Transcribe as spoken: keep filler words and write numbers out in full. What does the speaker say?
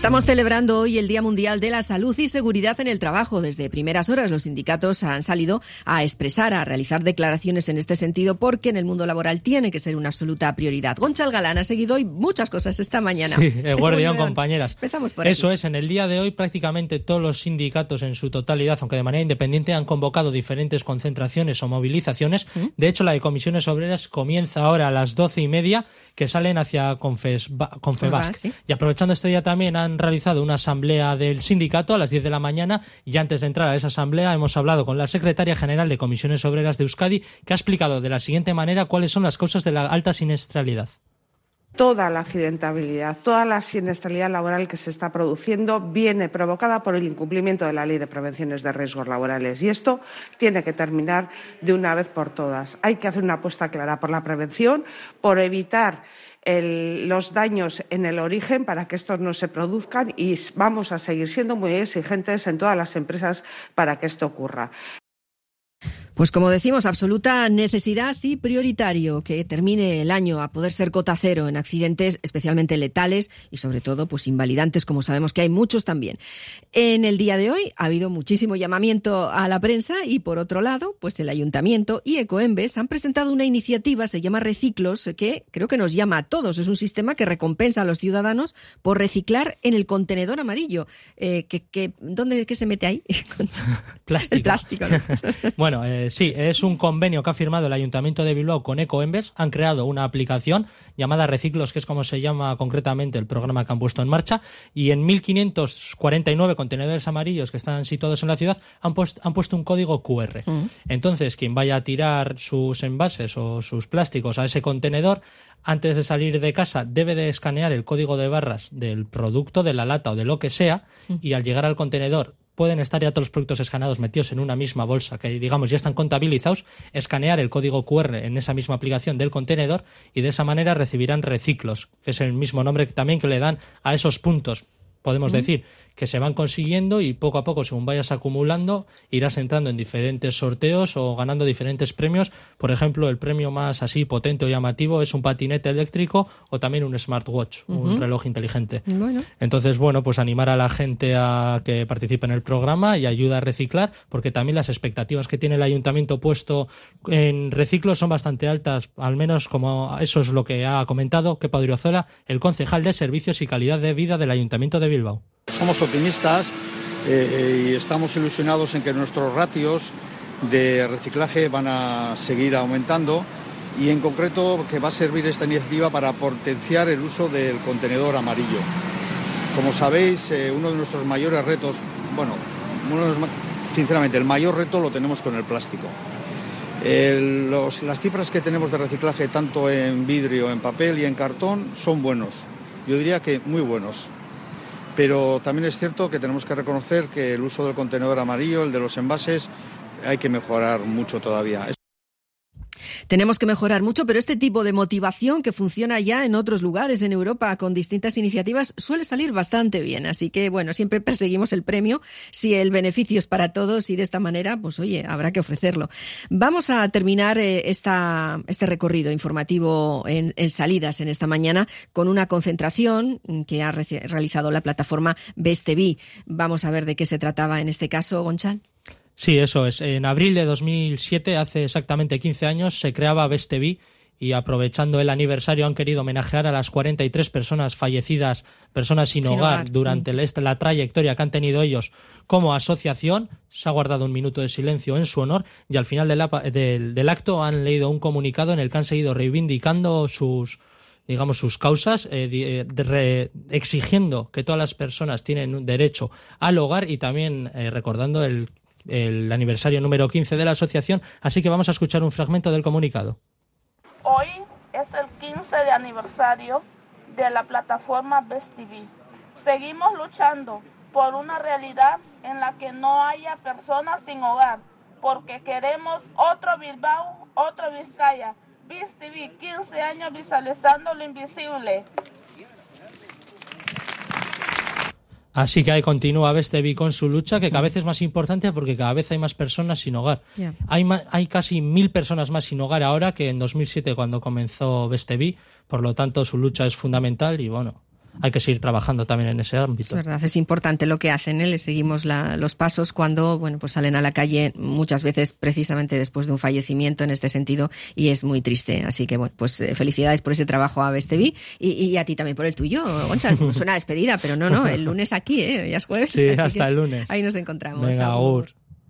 Estamos celebrando hoy el Día Mundial de la Salud y Seguridad en el Trabajo. Desde primeras horas los sindicatos han salido a expresar, a realizar declaraciones en este sentido, porque en el mundo laboral tiene que ser una absoluta prioridad. Gonchal Galán ha seguido hoy muchas cosas esta mañana. Sí, el guardián, compañeras. Empezamos por Eso aquí. es, en el día de hoy prácticamente todos los sindicatos en su totalidad, aunque de manera independiente, han convocado diferentes concentraciones o movilizaciones. ¿Mm? De hecho, la de Comisiones Obreras comienza ahora a las doce y media, que salen hacia Confes, Confebask. ¿Sí? Y aprovechando este día también han realizado una asamblea del sindicato a las diez de la mañana, y antes de entrar a esa asamblea hemos hablado con la secretaria general de Comisiones Obreras de Euskadi, que ha explicado de la siguiente manera cuáles son las causas de la alta siniestralidad. Toda la accidentabilidad, toda la siniestralidad laboral que se está produciendo viene provocada por el incumplimiento de la Ley de Prevenciones de Riesgos Laborales, y esto tiene que terminar de una vez por todas. Hay que hacer una apuesta clara por la prevención, por evitar el, los daños en el origen para que estos no se produzcan, y vamos a seguir siendo muy exigentes en todas las empresas para que esto ocurra. Pues como decimos, absoluta necesidad y prioritario que termine el año a poder ser cota cero en accidentes especialmente letales y sobre todo pues invalidantes, como sabemos que hay muchos también. En el día de hoy ha habido muchísimo llamamiento a la prensa y por otro lado, pues el Ayuntamiento y Ecoembes han presentado una iniciativa, se llama Reciclos, que creo que nos llama a todos. Es un sistema que recompensa a los ciudadanos por reciclar en el contenedor amarillo. Eh, que, que, ¿Dónde qué se mete ahí? Plástico. El plástico, ¿no? Bueno, eh, sí, es un convenio que ha firmado el Ayuntamiento de Bilbao con Ecoembes. Han creado una aplicación llamada Reciclos, que es como se llama concretamente el programa que han puesto en marcha, y en mil quinientos cuarenta y nueve contenedores amarillos que están situados en la ciudad han, puesto, han puesto un código cu erre. Uh-huh. Entonces, quien vaya a tirar sus envases o sus plásticos a ese contenedor, antes de salir de casa debe de escanear el código de barras del producto, de la lata o de lo que sea, uh-huh. y al llegar al contenedor pueden estar ya todos los productos escaneados metidos en una misma bolsa que, digamos, ya están contabilizados, escanear el código cu erre en esa misma aplicación del contenedor y de esa manera recibirán Reciclos, que es el mismo nombre que también que le dan a esos puntos, podemos mm. decir, que se van consiguiendo, y poco a poco, según vayas acumulando, irás entrando en diferentes sorteos o ganando diferentes premios. Por ejemplo, el premio más así potente o llamativo es un patinete eléctrico o también un smartwatch, uh-huh. un reloj inteligente. Bueno. Entonces, bueno, pues animar a la gente a que participe en el programa y ayuda a reciclar, porque también las expectativas que tiene el Ayuntamiento puesto en Reciclos son bastante altas, al menos como eso es lo que ha comentado Kepa Odriozola, el concejal de Servicios y Calidad de Vida del Ayuntamiento de Bilbao. Somos optimistas eh, y estamos ilusionados en que nuestros ratios de reciclaje van a seguir aumentando, y en concreto que va a servir esta iniciativa para potenciar el uso del contenedor amarillo. Como sabéis, eh, uno de nuestros mayores retos, bueno, uno de los, sinceramente el mayor reto lo tenemos con el plástico. Eh, los, las cifras que tenemos de reciclaje tanto en vidrio, en papel y en cartón son buenos, yo diría que muy buenos. Pero también es cierto que tenemos que reconocer que el uso del contenedor amarillo, el de los envases, hay que mejorar mucho todavía. Tenemos que mejorar mucho, pero este tipo de motivación que funciona ya en otros lugares en Europa con distintas iniciativas suele salir bastante bien. Así que, bueno, siempre perseguimos el premio si el beneficio es para todos, y de esta manera, pues oye, habrá que ofrecerlo. Vamos a terminar eh, esta, este recorrido informativo en, en salidas en esta mañana con una concentración que ha re- realizado la plataforma Bestevi. Vamos a ver de qué se trataba en este caso, Gonchal. Sí, eso es. En abril de dos mil siete, hace exactamente quince años, se creaba Bestevi, y aprovechando el aniversario han querido homenajear a las cuarenta y tres personas fallecidas, personas sin, sin hogar, hogar, durante mm. la, la trayectoria que han tenido ellos como asociación. Se ha guardado un minuto de silencio en su honor, y al final del, del, del acto han leído un comunicado en el que han seguido reivindicando sus... digamos, sus causas, eh, de, re, exigiendo que todas las personas tienen un derecho al hogar, y también eh, recordando el el aniversario número quince de la asociación, así que vamos a escuchar un fragmento del comunicado. Hoy es el quince de aniversario de la plataforma Bestevi. Seguimos luchando por una realidad en la que no haya personas sin hogar, porque queremos otro Bilbao, otro Vizcaya. Bestevi, quince años visualizando lo invisible. Así que ahí continúa Bestevi con su lucha, que cada vez es más importante porque cada vez hay más personas sin hogar. Yeah. Hay, ma- hay casi mil personas más sin hogar ahora que en dos mil siete, cuando comenzó Bestevi. Por lo tanto, su lucha es fundamental y, bueno, hay que seguir trabajando también en ese ámbito. Es verdad, es importante lo que hacen, ¿eh? Le seguimos la, los pasos cuando, bueno, pues salen a la calle muchas veces precisamente después de un fallecimiento en este sentido, y es muy triste. Así que, bueno, pues felicidades por ese trabajo a Bestevi y, y a ti también por el tuyo, Goncha. Suena a despedida, pero no, no, el lunes aquí, ¿eh? Ya es jueves. Sí, hasta el lunes. Ahí nos encontramos. Venga, agur.